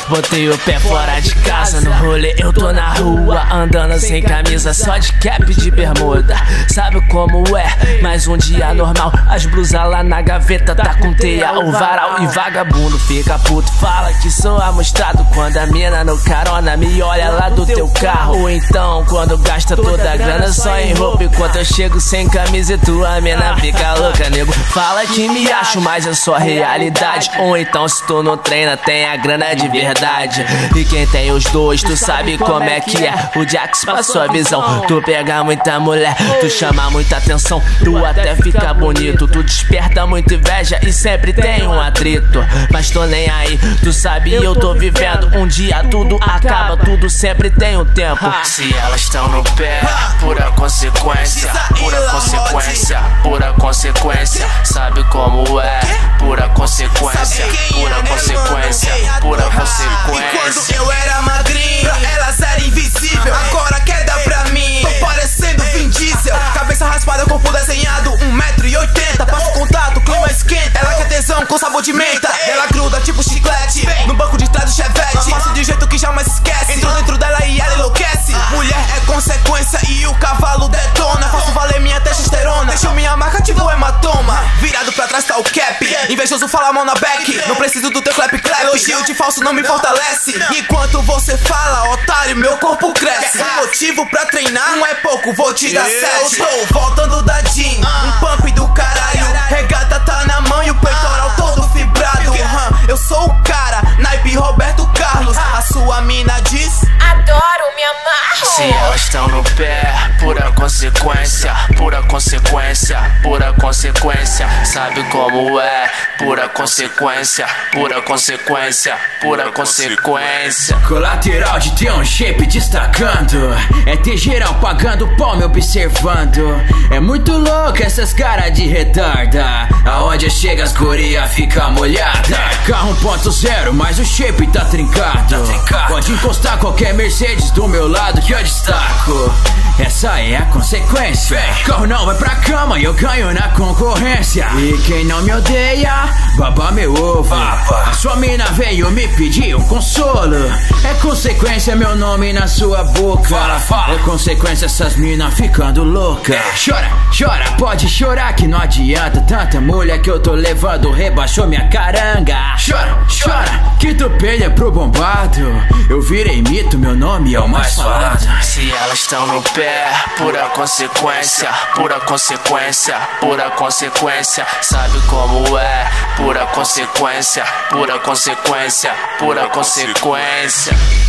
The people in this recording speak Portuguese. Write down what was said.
Botei o pé fora de casa, no rolê eu tô na rua, andando sem camisa, só de cap de bermuda. Sabe como é? Mais um dia normal, as blusas lá na gaveta tá com teia, o varal e vagabundo fica puto, fala que sou amostrado quando a mina no carona me olha lá do teu carro. Ou então quando gasta toda a grana só em roupa, enquanto eu chego sem camisa e tua mina fica louca, nego. Fala que me acho, mas é só realidade. Ou então se tu não treina tem a grana de verdade. E quem tem os dois, tu sabe como é que é. O Jax passou a visão. Tu pega muita mulher, tu chama muita atenção, tu até fica bonito, tu desperta muita inveja e sempre tem um atrito. Mas tô nem aí, tu sabe eu tô vivendo. Um dia tudo acaba, tudo sempre tem um tempo. Se elas estão no pé, pura consequência, pura consequência, pura consequência. Sabe como é? Pura consequência, pura consequência, pura consequência. E quando eu era magrinho, pra elas era invisível, agora quer dar pra mim. Tô parecendo Vin Diesel, cabeça raspada, corpo desenhado, 1,80 m. Passo contato, clima esquenta. Ela quer tesão com sabor de menta, ela gruda tipo chiclete no banco de trás do Chevette. Faço de jeito que jamais esquece, entrou dentro dela e ela enlouquece. Mulher é consequência e o cavalo detona. Faço valer minha testosterona, deixo minha marca tipo hematoma. Virado pra trás tá o cap, invejoso fala a mão na back. Não preciso do teu clap clap, elogio de falso não me fortalece. Enquanto você fala, otário, meu corpo cresce. Motivo pra treinar não é pouco, vou te dar 7. Estou voltando da gym, um pump do caralho. Regata tá na mão e o peitoral todo fibrado. Eu sou o cara, naipe Roberto Carlos. A sua mina diz: adoro, me amarro. Se elas estão no pé, pura consequência, pura consequência, pura consequência. Sabe como é? Pura consequência, pura consequência, pura consequência. Colateral de ter um shape destacando, é ter geral pagando pau me observando. É muito louco essas caras de retarda, aonde chega as guria fica molhada. Carro 1.0, mas o shape tá trincado. Pode encostar qualquer Mercedes do meu lado que eu destaco. Essa é a consequência. Carro não vai pra cama e eu ganho na concorrência. E quem não me odeia, baba meu ovo. A sua mina veio me pedir um consolo. É consequência meu nome na sua boca. É consequência essas minas ficando louca. Chora, chora, pode chorar que não adianta. Tanta mulher que eu tô levando rebaixou minha caranga. Chora, chora, que tu perda pro bombado. Eu virei mito, meu nome é o mais falado. Se elas estão no pé, pura consequência, pura consequência, pura consequência. Sabe como é? Pura consequência, pura consequência, pura consequência.